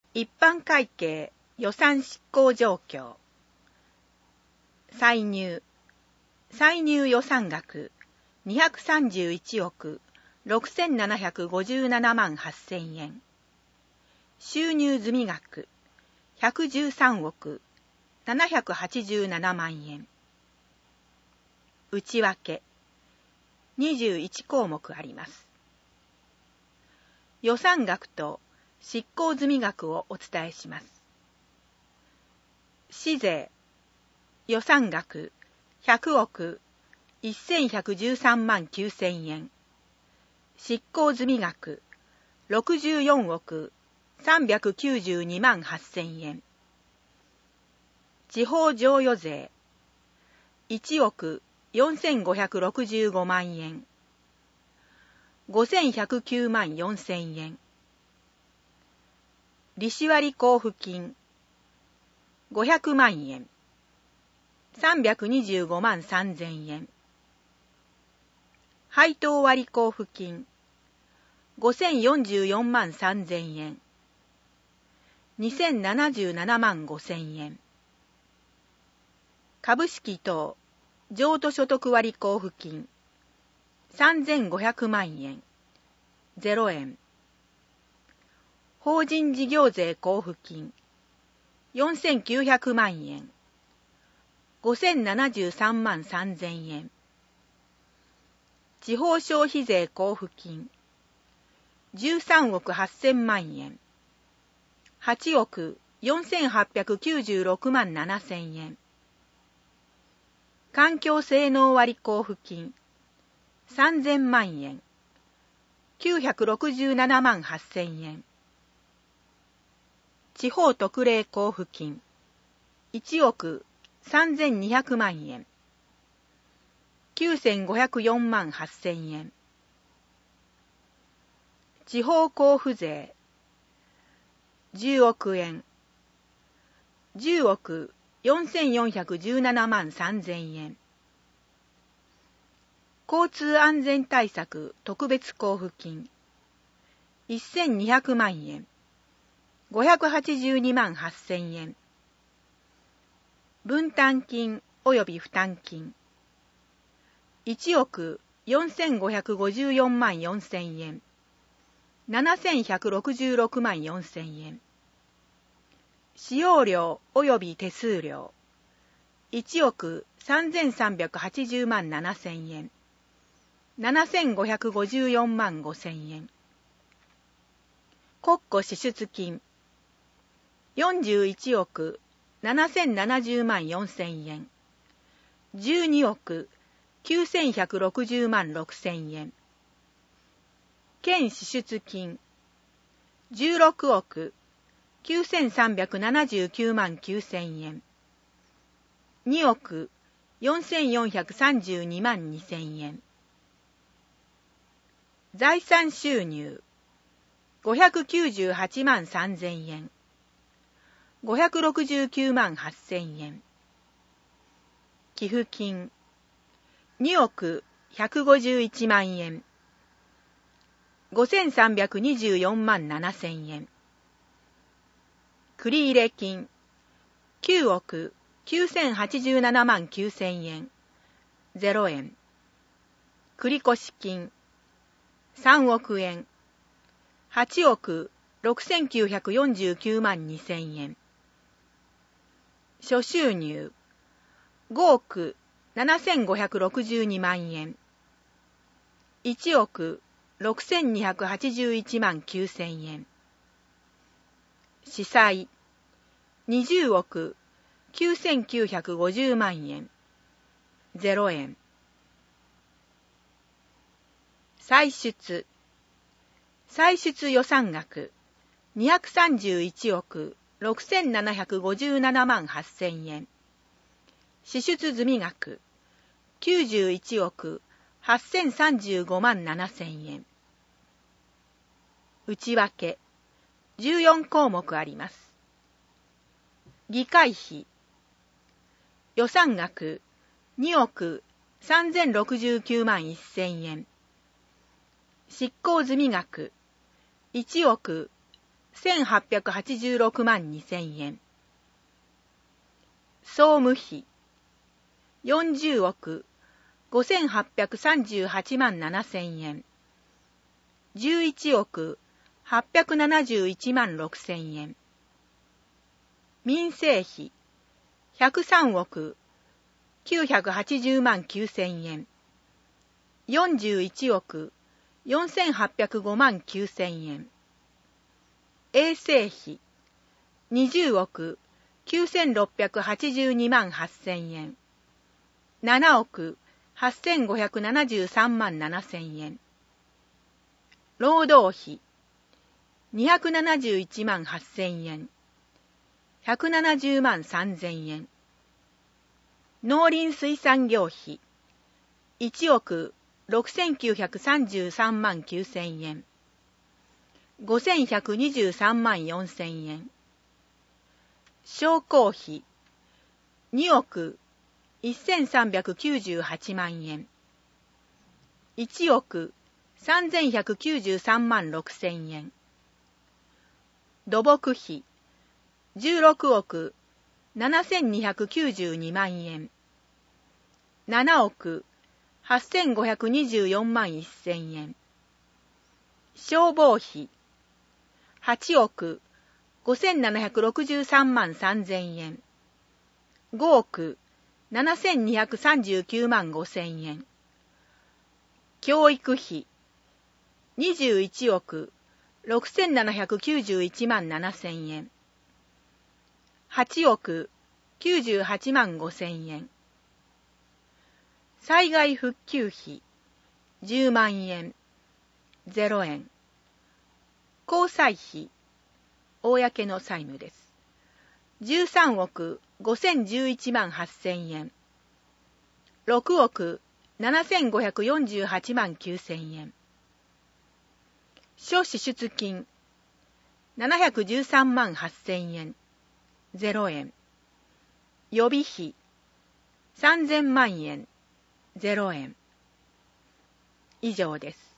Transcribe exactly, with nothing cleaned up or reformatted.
一般会計予算執行状況。歳入。歳入予算額にひゃくさんじゅういちおくろくせんななひゃくごじゅうななまんはっせんえん。収入済額ひゃくじゅうさんおくななひゃくはちじゅうななまんえん。内訳にじゅういちこうもくあります。予算額と執行済額をお伝えします。市税予算額ひゃくおくせんひゃくじゅうさんまんきゅうせんえん。執行済額ろくじゅうよんおくさんびゃくきゅうじゅうにまんはっせんえん。地方譲与税いちおくよんせんごひゃくろくじゅうごまんえん。ごせんひゃくきゅうまんよんせんえん。利子割交付金ごひゃくまんえん。さんびゃくにじゅうごまんさんぜんえん。配当割交付金ごせんよんじゅうよんまんさんぜんえん。にせんななじゅうななまんごせんえん。株式等譲渡所得割交付金さんぜんごひゃくまんえん。ゼロえん。法人事業税交付金よんせんきゅうひゃくまんえん。ごせんななじゅうさんまんさんぜんえん。地方消費税交付金じゅうさんおくはっせんまんえん。はちおくよんせんはっぴゃくきゅうじゅうろくまんななせんえん。環境性能割交付金さんぜんまんえん。きゅうひゃくろくじゅうななまんはっせんえん。地方特例交付金いちおくさんぜんにひゃくまんえん。きゅうせんごひゃくよんまんはっせんえん。地方交付税じゅうおくえん。じゅうおくよんせんよんひゃくじゅうななまんさんぜんえん。交通安全対策特別交付金せんにひゃくまんえん。ごひゃくはちじゅうにまんはっせんえん。分担金及び負担金いちおくよんせんごひゃくごじゅうよんまんよんせんえん。ななせんひゃくろくじゅうろくまんよんせんえん。使用料及び手数料いちおくさんぜんさんびゃくはちじゅうまんななせんえん。ななせんごひゃくごじゅうよんまんごせんえん。国庫支出金よんじゅういちおくななせんななじゅうまんよんせんえん。じゅうにおくきゅうせんひゃくろくじゅうまんろくせんえん。県支出金じゅうろくおくきゅうせんさんびゃくななじゅうきゅうまんきゅうせんえん。におくよんせんよんひゃくさんじゅうにまんにせんえん。財産収入ごひゃくきゅうじゅうはちまんさんぜんえん。ごひゃくろくじゅうきゅうまんはっせんえん。寄付金におくひゃくごじゅういちまんえん。ごせんさんびゃくにじゅうよんまんななせんえん。繰入金きゅうおくきゅうせんはちじゅうななまんきゅうせんえん。ゼロえん。繰越金さんおくえん。はちおくろくせんきゅうひゃくよんじゅうきゅうまんにせんえん。諸収入ごおくななせんごひゃくろくじゅうにまんえん。いちおくろくせんにひゃくはちじゅういちまんきゅうせんえん。司債にじゅうおくきゅうせんきゅうひゃくごじゅうまんえん。ゼロえん。歳出歳出予算額にひゃくさんじゅういちおくろくせんななひゃくごじゅうななまんはっせんえん。支出済額きゅうじゅういちおくはっせんさんじゅうごまんななせんえん。内訳じゅうよんこうもくあります。議会費予算額におくさんぜんろくじゅうきゅうまんせんえん。執行済額いちおくせんはっぴゃくはちじゅうろくまんにせんえん。総務費よんじゅうおくごせんはっぴゃくさんじゅうはちまんななせんえん。じゅういちおくはっぴゃくななじゅういちまんろくせんえん。民生費ひゃくさんおくきゅうひゃくはちじゅうまんきゅうせんえん。よんじゅういちおくよんせんはっぴゃくごまんきゅうせんえん。衛生費にじゅうおくきゅうせんろっぴゃくはちじゅうにまんはっせんえん。ななおくはっせんごひゃくななじゅうさんまんななせんえん。労働費にひゃくななじゅういちまんはっせんえん。ひゃくななじゅうまんさんぜんえん。農林水産業費いちおくろくせんきゅうひゃくさんじゅうさんまんきゅうせんえん。ごせんひゃくにじゅうさんまんよんせんえん。商工費におくせんさんびゃくきゅうじゅうはちまんえん。いちおくさんぜんひゃくきゅうじゅうさんまんろくせんえん。土木費じゅうろくおくななせんにひゃくきゅうじゅうにまんえん。ななおくはっせんごひゃくにじゅうよんまんせんえん。消防費はちおくごせんななひゃくろくじゅうさんまんさんぜんえん。ごおくななせんにひゃくさんじゅうきゅうまんごせんえん。教育費にじゅういちおくろくせんななひゃくきゅうじゅういちまんななせんえん。はちおくきゅうじゅうはちまんごせんえん。災害復旧費じゅうまんえん、ゼロえん。交際費、公の債務です。じゅうさんおくごせんじゅういちまんはっせんえん。ろくおくななせんごひゃくよんじゅうはちまんきゅうせんえん。諸支出金ななひゃくじゅうさんまんはっせんえん、ゼロえん。予備費さんぜんまんえん、ゼロえん。以上です。